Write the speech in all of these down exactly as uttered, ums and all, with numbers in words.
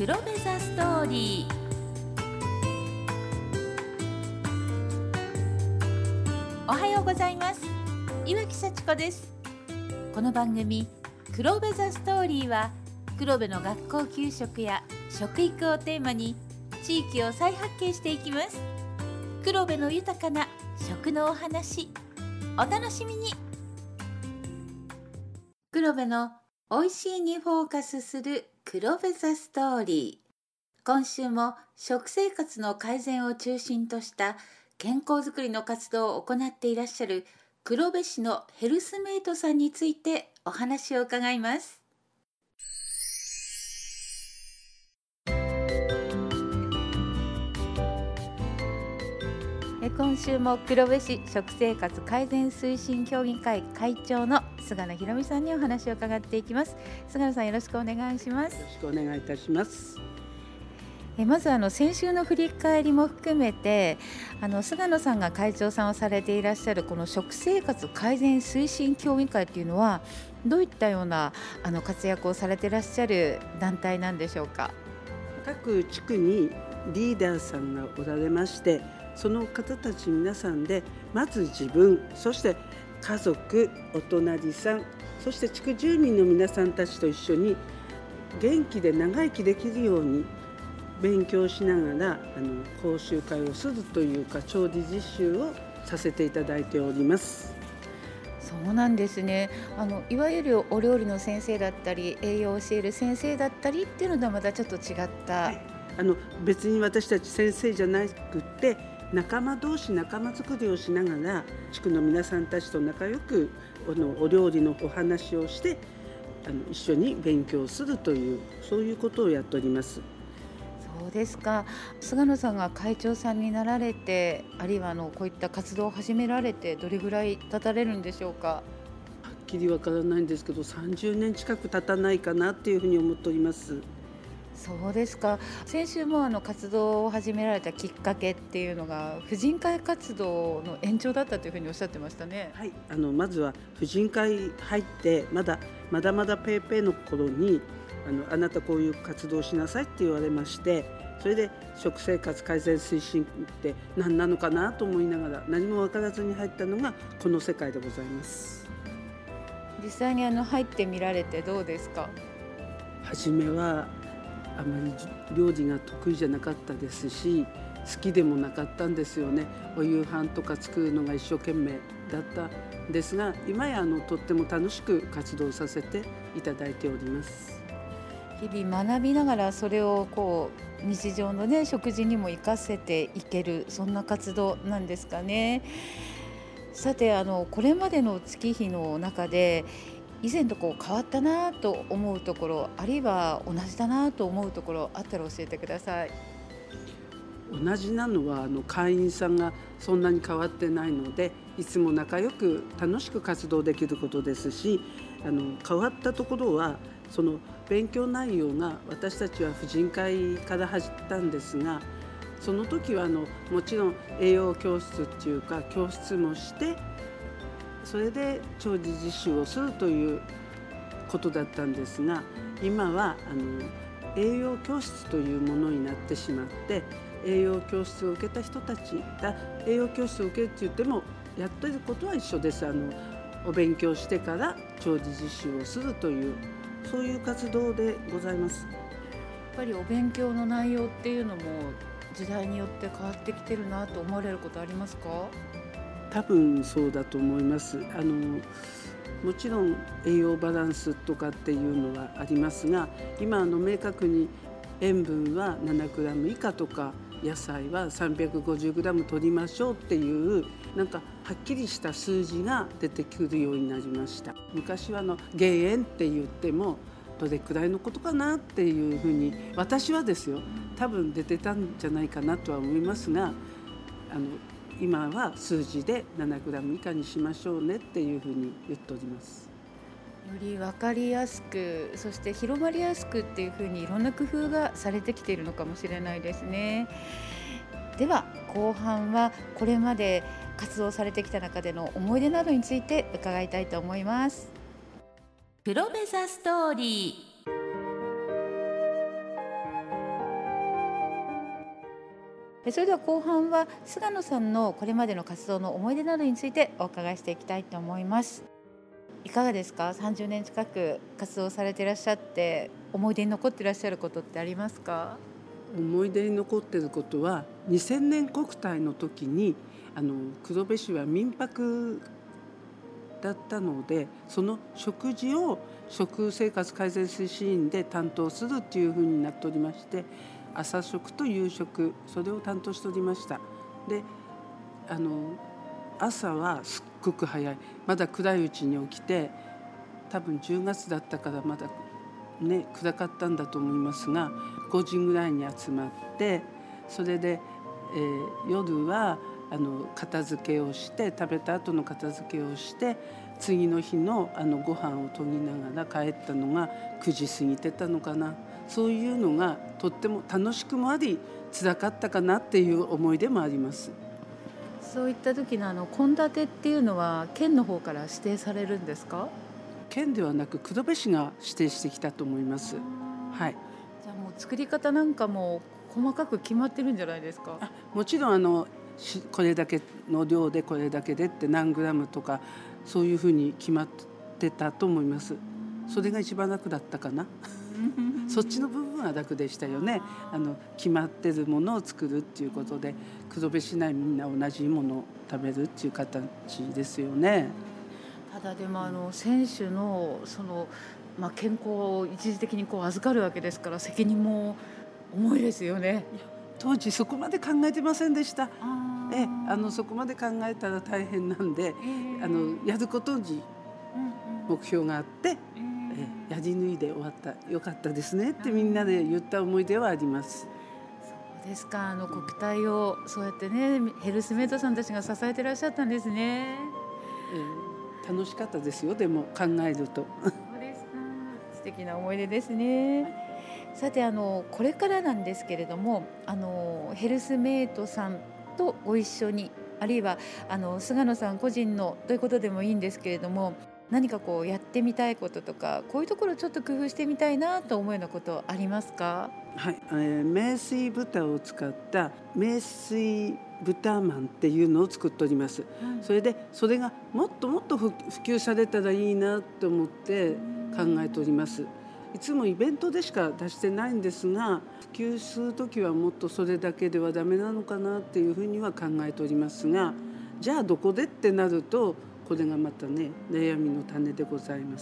黒部ザストーリー。おはようございます。岩木幸子です。この番組黒部ザストーリーは、黒部の学校給食や食育をテーマに地域を再発見していきます。黒部の豊かな食のお話、お楽しみに。黒部のおいしいにフォーカスする黒部ザストーリー。今週も食生活の改善を中心とした健康づくりの活動を行っていらっしゃる黒部市のヘルスメイトさんについてお話を伺います。今週も黒部市食生活改善推進協議会会長の菅野博美さんにお話を伺っていきます。菅野さん、よろしくお願いします。 よろしくお願いいたします。 えまずあの先週の振り返りも含めて、あの菅野さんが会長さんをされていらっしゃるこの食生活改善推進協議会というのは、どういったようなあの活躍をされていらっしゃる団体なんでしょうか。 各地区にリーダーさんがおられまして、その方たち皆さんで、まず自分、そして家族、お隣さん、そして地区住民の皆さんたちと一緒に元気で長生きできるように勉強しながら、あの講習会をするというか、調理実習をさせていただいております。 そうなんですね。あのいわゆるお料理の先生だったり、栄養を教える先生だったりっていうのとはまたちょっと違った、 はい、あの別に私たち先生じゃなくて、仲間同士仲間作りをしながら、地区の皆さんたちと仲良くあのお料理のお話をして、あの一緒に勉強するという、そういうことをやっております。 そうですか。菅野さんが会長さんになられて、あるいはあのこういった活動を始められてどれぐらい経たれるんでしょうか。 はっきりわからないんですけど、さんじゅうねん近く経たないかなっていうふうに思っております。 そうですか。先週もあの活動を始められたきっかけっていうのが、婦人会活動の延長だったというふうにおっしゃってましたね。 はい、あのまずは婦人会入ってまだまだまだペーペーの頃に、あのあなたこういう活動をしなさいって言われまして、それで食生活改善推進って何なのかなと思いながら、何も分からずに入ったのがこの世界でございます。 実際にあの入ってみられてどうですか。 初めはあまり料理が得意じゃなかったですし、好きでもなかったんですよね。お夕飯とか作るのが一生懸命だったんですが、今やあのとっても楽しく活動させていただいております。 日々学びながら、それをこう日常のね、食事にも生かせていける、そんな活動なんですかね。さて、あのこれまでの月日の中で、以前とこう変わったなと思うところ、あるいは同じだなと思うところあったら教えてください。 同じなのは、あの会員さんがそんなに変わってないので、いつも仲良く楽しく活動できることですし、あの変わったところは、その勉強内容が、私たちは婦人会から始めたんですが、その時はあのもちろん栄養教室っていうか教室もして、それで調理実習をするということだったんですが、今はあの栄養教室というものになってしまって、栄養教室を受けた人たちが栄養教室を受けるって言っても、やってることは一緒です。あのお勉強してから調理実習をするという、そういう活動でございます。 やっぱりお勉強の内容っていうのも時代によって変わってきてるなと思われることありますか。 多分そうだと思います。あのもちろん栄養バランスとかっていうのはありますが、今あの明確に塩分は ななグラム 以下とか、野菜は さんびゃくごじゅうグラム 取りましょうっていう、なんかはっきりした数字が出てくるようになりました。昔はあの減塩って言っても、どれくらいのことかなっていうふうに、私はですよ、多分出てたんじゃないかなとは思いますが、あの今は数字で ななグラム 以下にしましょうねっていうふうに言っております。 より分かりやすく、そして広まりやすくっていうふうに、いろんな工夫がされてきているのかもしれないですね。では後半は、これまで活動されてきた中での思い出などについて伺いたいと思います。黒部ザストーリー。 それでは後半は菅野さんのこれまでの活動の思い出などについてお伺いしていきたいと思います。いかがですか？さんじゅうねん近く活動されていらっしゃって思い出に残っていらっしゃることってありますか？ 思い出に残っていることはにせんねん国体の時にあの黒部市は民泊だったので、その食事を食生活改善推進員で担当するっていうふうになっておりまして、朝食と夕食それを担当しておりました。であの朝はすっごく早い、まだ暗いうちに起きて、多分じゅうがつだったからまだね暗かったんだと思いますが、ごじぐらいに集まって、それで、えー、夜はあの片付けをして、食べた後の片付けをして、次の日のあのご飯をとぎながら帰ったのがくじ過ぎてたのかな。そういうのがとっても楽しくもあり辛かったかなっていう思い出もあります。 そういった時のあの献立っていうのは県の方から指定されるんですか？ 県ではなく黒部市が指定してきたと思います。はい。 じゃあもう作り方なんかも細かく決まってるんじゃないですか？ あ、もちろんあのこれだけの量でこれだけでって何グラムとかそういうふうに決まってたと思います。それが一番楽だったかなそっちの部分は楽でしたよね。あの決まってるものを作るっていうことで、黒部市内みんな同じものを食べるっていう形ですよね。 ただでもあの選手のその、まあ、健康を一時的にこう預かるわけですから、責任も重いですよね。 当時そこまで考えてませんでした。あえあのそこまで考えたら大変なんで、あのやることに目標があって、えやり抜いで終わった、よかったですねってみんなで言った思い出はあります。 そうですか。あの国体をそうやってねヘルスメイトさんたちが支えてらっしゃったんですね。 えー、楽しかったですよ。でも考えるとそうですか。素敵な思い出ですね。はい、さてあのこれからなんですけれども、あのヘルスメイトさんとご一緒に、あるいはあの菅野さん個人のということでもいいんですけれども、何かこうやってみたいこととか、こういうところちょっと工夫してみたいなと思うようなことありますか？ はい、えー、名水豚を使った名水豚まんっていうのを作っております。はい、それでそれがもっともっと普及されたらいいなと思って考えております。いつもイベントでしか出してないんですが、普及するときはもっとそれだけではダメなのかなっていうふうには考えておりますが、じゃあどこでってなると、これがまたね悩みの種でございます。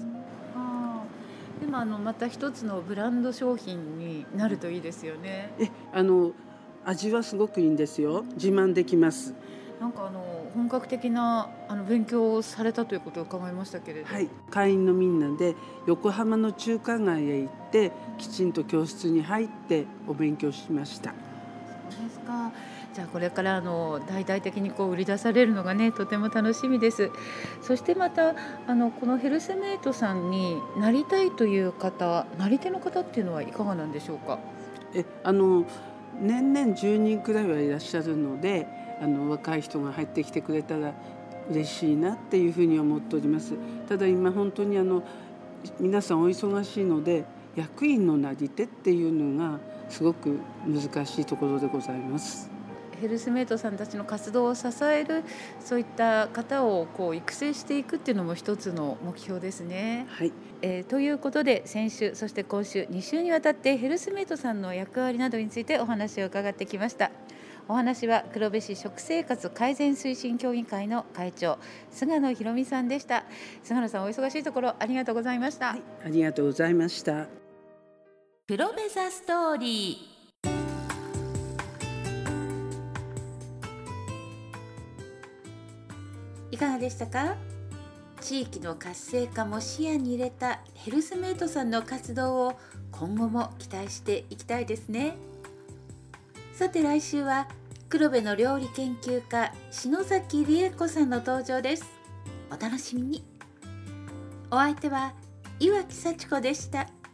あでもあのまた一つのブランド商品になるといいですよね。 えあの味はすごくいいんですよ。自慢できます。 なんかあの本格的なあの勉強をされたということを伺いましたけれど、 はい、会員のみんなで横浜の中華街へ行ってきちんと教室に入ってお勉強しました。 そうですか。じゃあこれからあの大々的にこう売り出されるのがねとても楽しみです。そしてまたあのこのヘルスメイトさんになりたいという方、なり手の方っていうのはいかがなんでしょうか？ えあの年々じゅうにんくらいはいらっしゃるので、あの若い人が入ってきてくれたら嬉しいなっていうふうに思っております。ただ今本当にあの皆さんお忙しいので、役員のなり手っていうのがすごく難しいところでございます。 ヘルスメイトさんたちの活動を支えるそういった方をこう育成していくっていうのも一つの目標ですね。 はい、 えー、ということで先週そして今週に週にわたってヘルスメイトさんの役割などについてお話を伺ってきました。お話は黒部市食生活改善推進協議会の会長菅野博美さんでした。菅野さんお忙しいところありがとうございました。 はい、ありがとうございました。 黒部ザストーリー。いかがでしたか？地域の活性化も視野に入れたヘルスメイトさんの活動を今後も期待していきたいですね。さて来週は黒部の料理研究家篠崎理恵子さんの登場です。お楽しみに。お相手は岩木幸子でした。